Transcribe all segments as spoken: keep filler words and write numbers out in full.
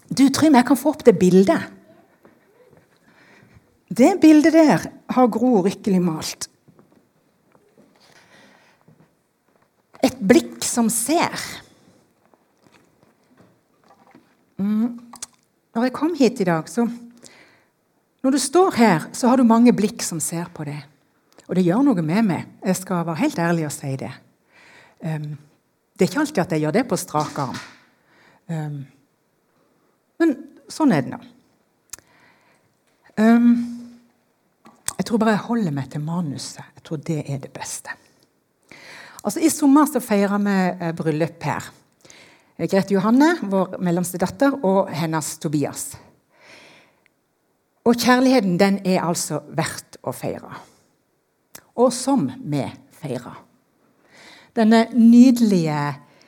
Du, Trym, jeg kan få opp det bildet. Det bildet der har Gro Rykkelig malt. Et blikk som ser. Mm. Når jeg kom hit i dag, så når du står her, så har du mange blikk som ser på det. Og det gjør noe med meg. Jeg skal være helt ærlig og si det. Um, det er ikke alltid at jeg gjør det på strak arm. Um, men sånn er det nå. Um, jeg tror bare jeg holder meg til manuset. Jeg tror det er det beste. Altså, I sommer så feirer vi eh, bryllup her. Grete Johanne, vår mellomste datter, og hennes Tobias. Og kjærligheten, den er altså verdt å feire. Og som vi feirer. Denne nydelige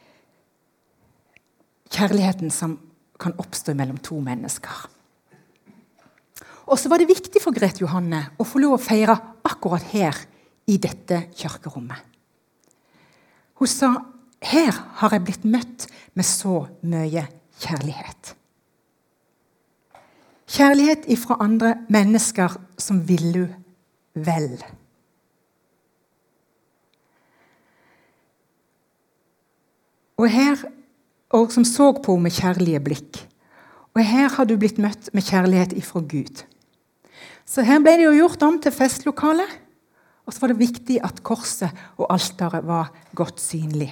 kjærligheten som kan oppstå mellom to mennesker. Og så var det viktig for Grete Johanne å få lov å feire akkurat her i dette kirkerommet. Hun sa, her har jeg blitt møtt med så mye kjærlighet. Kjærlighet ifra andre mennesker som vil hun vel. Og her, og som så på med kjærlige blikk. Og her har du blitt møtt med kjærlighet ifra Gud. Så her ble det jo gjort om til festlokale, og så var det viktig at korset og alteret var godt synlig.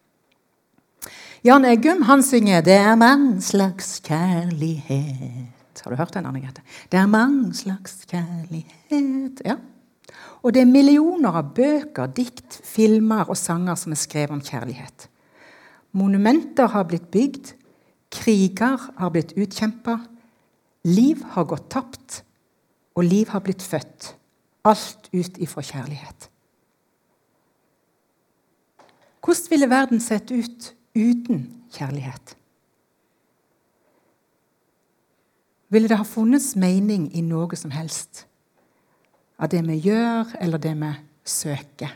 Jan Eggum, han synger «Det er mange slags kjærlighet». Har du hørt den, Anne-Grete? Det er mange slags kjærlighet. Ja. Og det er millioner av bøker, dikt, filmer og sanger som er skrevet om kjærlighet. Monumenter har blitt bygd, kriger har blitt utkjempet, liv har gått tapt, og liv har blitt født. Alt ut ifra kjærlighet. Hvordan ville verden sett ut uten kjærlighet? Ville det ha funnes mening i noe som helst? Av det vi gjør, eller det vi søker?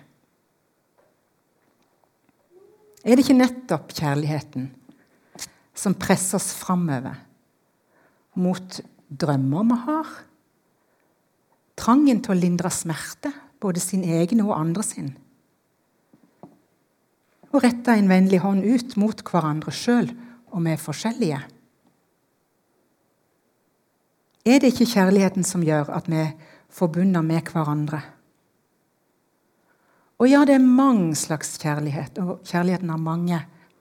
Er det ikke nettopp kjærligheten som presser oss fremover mot drømmer vi har? Trangen til å lindre smerte, både sin egen og andre sin. Og rette en vennlig hånd ut mot hverandre selv, om vi er forskjellige. Er det ikke kjærligheten som gjør at vi er forbundet med hverandre? Og ja, det er mange slags kjærlighet, og kjærligheten har mange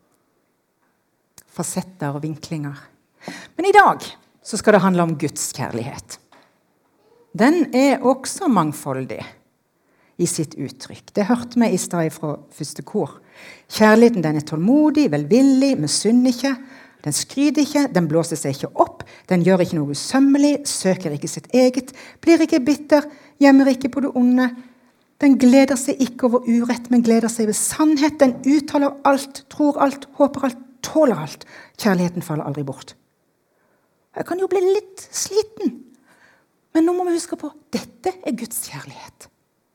fasetter og vinklinger. Men i dag så skal det handle om Guds kjærlighet. Den er også mangfoldig i sitt uttrykk. Det hørte vi i stedet fra første kor. Kjærligheten, den er tålmodig, velvillig, misunner ikke, den skryter ikke, den blåser seg ikke opp, den gjør ikke noe usømmelig, søker ikke sitt eget, blir ikke bitter, gjemmer ikke på det onde. Den gleder seg ikke over urett, men gleder seg ved sannhet. Den uttaler alt, tror alt, håper alt, tåler alt. Kjærligheten faller aldri bort. Jeg kan jo bli litt sliten. Men nå må vi huske på, dette er Guds kjærlighet.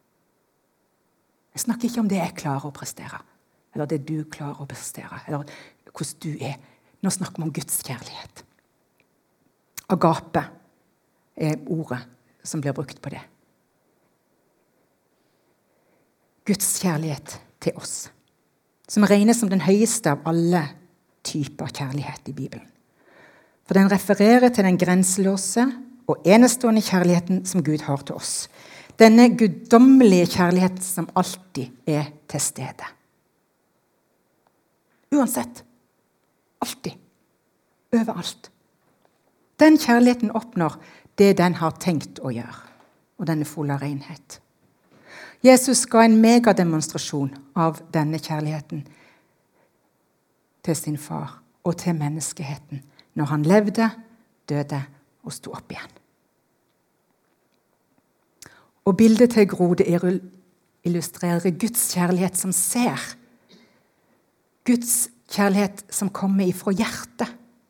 Jeg snakker ikke om det jeg klarer å prestere, eller det du klarer å prestere, eller hvordan du er. Nå snakker vi om Guds kjærlighet. Agape er ordet som blir brukt på det. Guds kjærlighet til oss, som regnes som den høyeste av alle typer kjærlighet i Bibelen. For den refererer til den grenseløse og enestående kjærligheten som Gud har til oss. Denne guddommelige kjærligheten som alltid er til stede. Uansett. Alltid. Overalt. Den kjærligheten oppnår det den har tenkt å gjøre. Og den er full av renhet. Jesus ga en megademonstrasjon av denne kjærligheten til sin far og til menneskeheten når han levde, døde og sto opp igjen. Og bildet til Grode illustrerer Guds kjærlighet som ser. Guds kjærlighet som kommer ifra hjertet.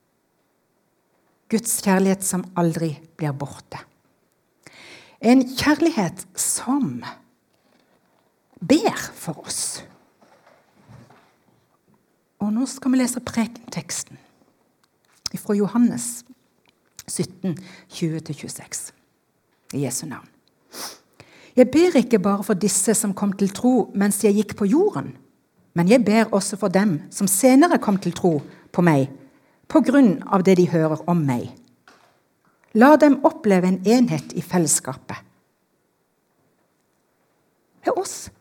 Guds kjærlighet som aldri blir borte. En kjærlighet som ber for oss. Og nå skal vi lese prekenteksten. fra Johannes sytten, tjue til tjueseks. I Jesu navn. Jeg ber ikke bare for disse som kom til tro mens jeg gikk på jorden, men jeg ber også for dem som senere kom til tro på meg, på grunn av det de hører om meg. La dem oppleve en enhet i fellesskapet. Det er oss.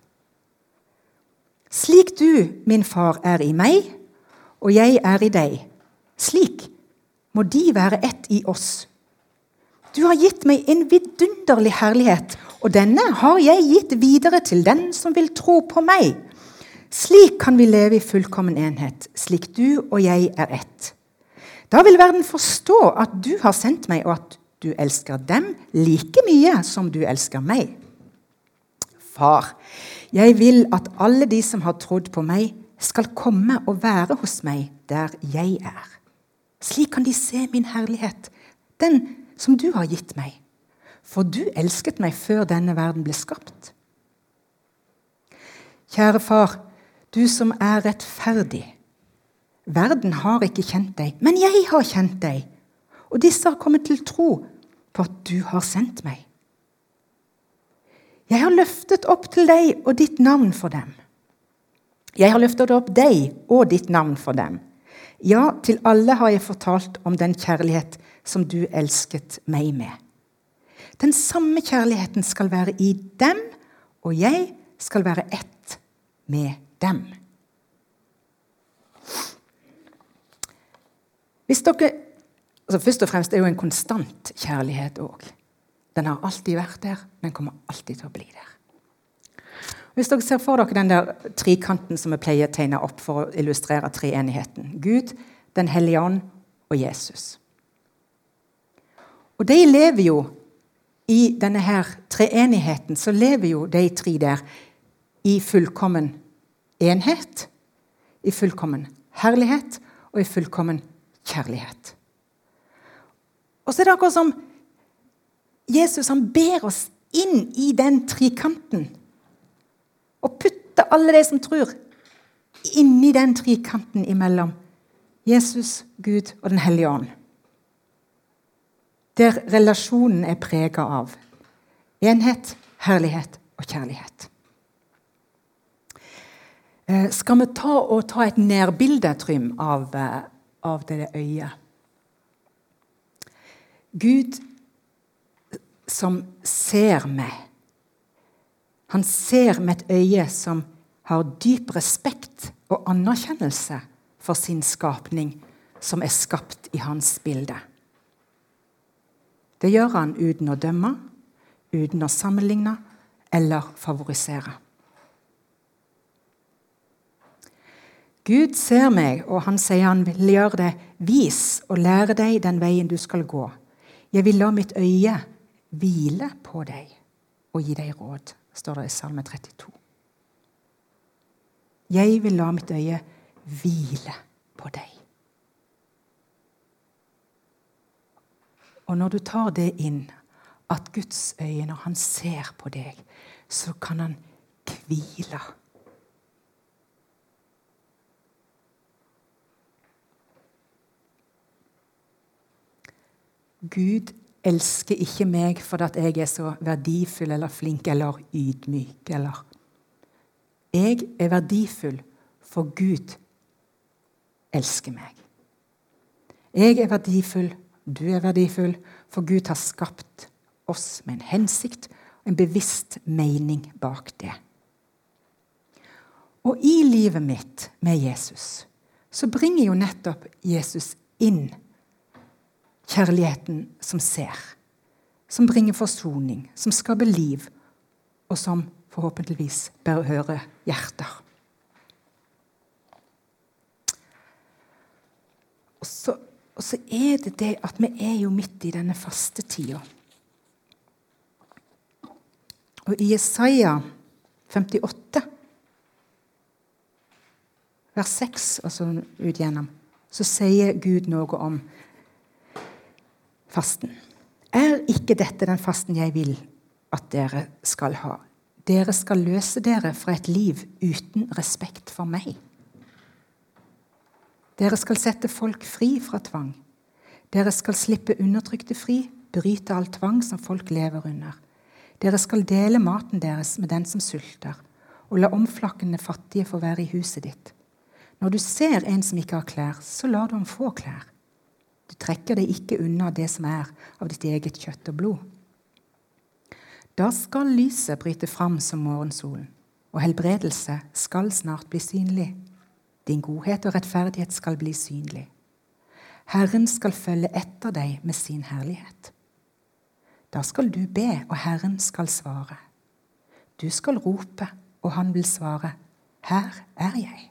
Slik du, min far, er i meg, og jeg er i deg, slik må de være ett i oss. Du har gitt meg en vidunderlig herlighet, og denne har jeg gitt videre til den som vil tro på meg. Slik kan vi leve i fullkommen enhet, slik du og jeg er ett. Da vil verden forstå at du har sendt meg, og at du elsker dem like mye som du elsker meg. Far, jeg vil at alle de som har trodd på meg, skal komme og være hos meg der jeg er. Slik kan de se min herlighet, den som du har gitt meg. For du elsket meg før denne verden ble skapt. Kjære far, du som er rettferdig. Verden har ikke kjent deg, men jeg har kjent deg. Og disse har kommet til tro på at du har sendt meg. Jeg har løftet opp til deg og ditt navn for dem. Jeg har løftet opp deg og ditt navn for dem. Ja, til alle har jeg fortalt om den kjærlighet som du elsket meg med. Den samme kjærligheten skal være i dem, og jeg skal være ett med dem. Hvis dere, altså først og fremst er jo en konstant kjærlighet også. Den har alltid vært der, den kommer alltid til å bli der. Hvis dere ser for dere den der trikanten som vi pleier å tegne opp for å illustrere treenigheten. Gud, den hellige ånd og Jesus. Og de lever jo i denne her treenigheten, så lever jo de tre der i fullkommen enhet, i fullkommen herlighet og i fullkommen kjærlighet. Og så er det akkurat som Jesus han ber oss inn i den trikanten og putter alle de som tror inn i den trikanten imellom Jesus, Gud og den hellige ånd. Der relasjonen er preget av enhet, herlighet og kjærlighet. Eh, skal vi ta, og ta et nærbilde, Trym, av, av det øyet? Gud som ser meg. Han ser med et øye som har dyp respekt og anerkjennelse for sin skapning som er skapt i hans bilde. Det gjør han uten å dømme, uten å sammenligne eller favorisere. Gud ser meg, og han sier han vil gjøre det vis og lære deg den veien du skal gå. Jeg vil la mitt øye hvile på deg og gi deg råd, står det i Salme trettito. Jeg vil la mitt øye hvile på deg. Og når du tar det inn, at Guds øye, når han ser på deg, så kan han hvile. Gud elsker ikke meg for at jeg er så verdifull eller flink eller ydmyk. Eller. Jeg er verdifull for Gud elsker meg. Jeg er verdifull, du er verdifull, for Gud har skapt oss med en hensikt og en bevisst mening bak det. Og i livet mitt med Jesus, så bringer jo nettopp Jesus inn kjærligheten som ser, som bringer forsoning, som skaper liv, og som forhåpentligvis berører hjerter. Og så, og så er det det at vi er jo midt i denne faste tida. Og i Jesaja femtiåtte, vers seks, og så ut gjennom, så sier Gud noe om fasten. Er ikke dette den fasten jeg vil at dere skal ha? Dere skal løse dere fra et liv uten respekt for meg. Dere skal sette folk fri fra tvang. Dere skal slippe undertrykte fri, bryte all tvang som folk lever under. Dere skal dele maten deres med den som sulter, og la omflakkende fattige få være i huset ditt. Når du ser en som ikke har klær, så lar du ham få klær. Du trekker deg ikke unna det som er av ditt eget kjøtt og blod. Da skal lyset bryte fram som morgensolen, og helbredelse skal snart bli synlig. Din godhet og rettferdighet skal bli synlig. Herren skal følge etter deg med sin herlighet. Da skal du be, og Herren skal svare. Du skal rope, og han vil svare, her er jeg.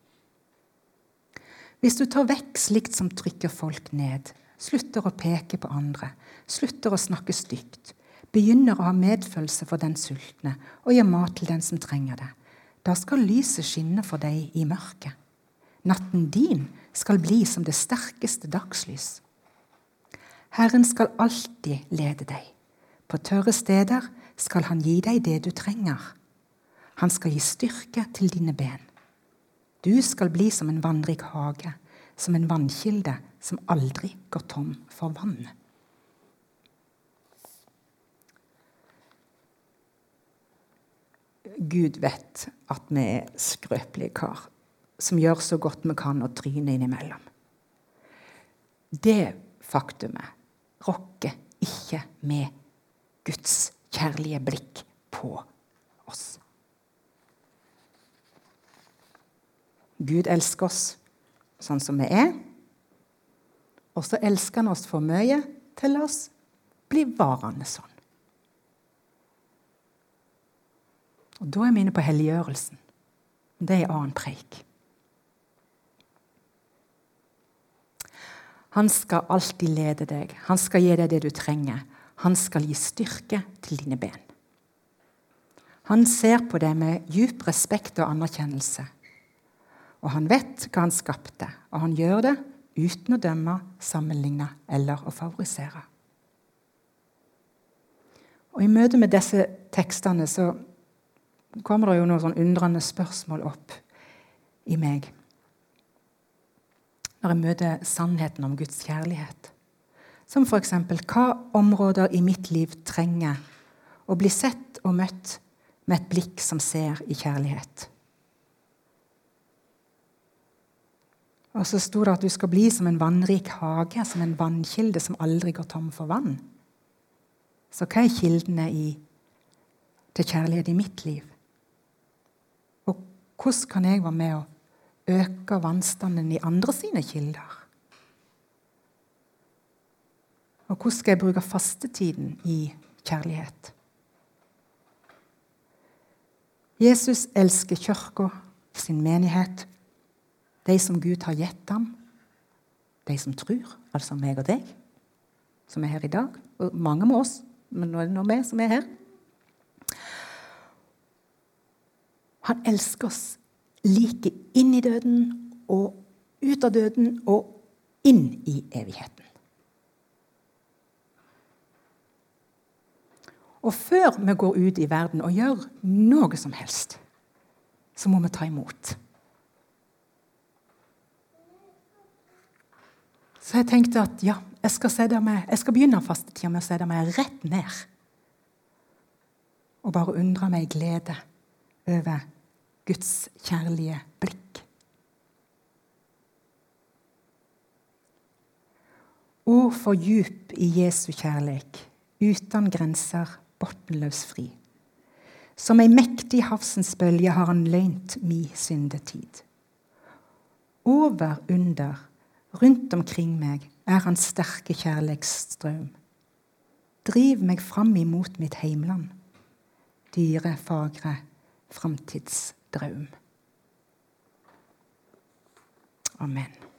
Hvis du tar vekk slikt som trykker folk ned, slutter å peke på andre, slutter å snakke stygt, begynner å ha medfølelse for den sultne, og gir mat til den som trenger det, da skal lyset skinne for deg i mørket. Natten din skal bli som det sterkeste dagslys. Herren skal alltid lede deg. På tørre steder skal han gi deg det du trenger. Han skal gi styrke til dine ben. Du skal bli som en vannrik hage, som en vannkilde som aldri går tom for vann. Gud vet at vi er skrøpelige kar, som gjør så godt vi kan å tryne innimellom. Det faktumet rokker ikke med Guds kjærlige blikk på oss. Gud elsker oss sånn som vi er, og så elsker han oss for mye til oss blir varende sånn. Og da er vi inne på helliggjørelsen. Det er annen preik. Han skal alltid lede deg. Han skal gi deg det du trenger. Han skal gi styrke til dine ben. Han ser på deg med djup respekt og anerkjennelse. Og han vet hva han skapte, og han gjør det uten å dømme, sammenligne eller å favorisere. Og i møte med disse tekstene så kommer det jo noen sånn undrende spørsmål opp i meg. Når jeg møter sannheten om Guds kjærlighet. Som for eksempel, hva områder i mitt liv trenger å bli sett og møtt med et blikk som ser i kjærlighet. Og så sto det at du skal bli som en vannrik hage, som en vannkilde som aldri går tom for vann. Så hva er kildene i, til kjærlighet i mitt liv? Og hvordan kan jeg være med å øke vannstanden i andre sine kilder? Og hvordan skal jeg bruke fastetiden i kjærlighet? Jesus elsker kirka, sin menighet, de som Gud har gitt ham, de som tror, altså meg og deg, som er her i dag, og mange med oss, men nå er det nå vi som er her. Han elsker oss like inn i døden og ut av døden og inn i evigheten. Og før vi går ut i verden og gjør noe som helst, så må vi ta imot. Så jeg tenkte at ja, jeg skal, sette meg, jeg skal begynne fastetida med å sette meg rett ned og bare undre meg i glede over Guds kjærlige blikk. Å, for djup i Jesu kjærleik, uten grenser, bortenløs fri. Som ei mektig havsens bølge har han løgnt mi syndetid. Over, under, rundt omkring meg er hans sterke kjærleiksstrøm. Driv meg fram imot mitt heimland, dyre, fagre, framtidsdrøm. Amen.